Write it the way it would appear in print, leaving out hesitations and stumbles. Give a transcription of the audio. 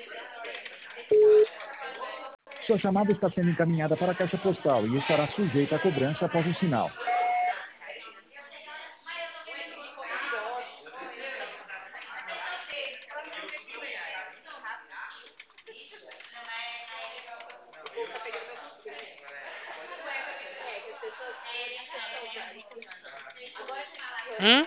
Sua chamada está sendo encaminhada para a caixa postal e estará sujeita a cobrança após o sinal. Hum?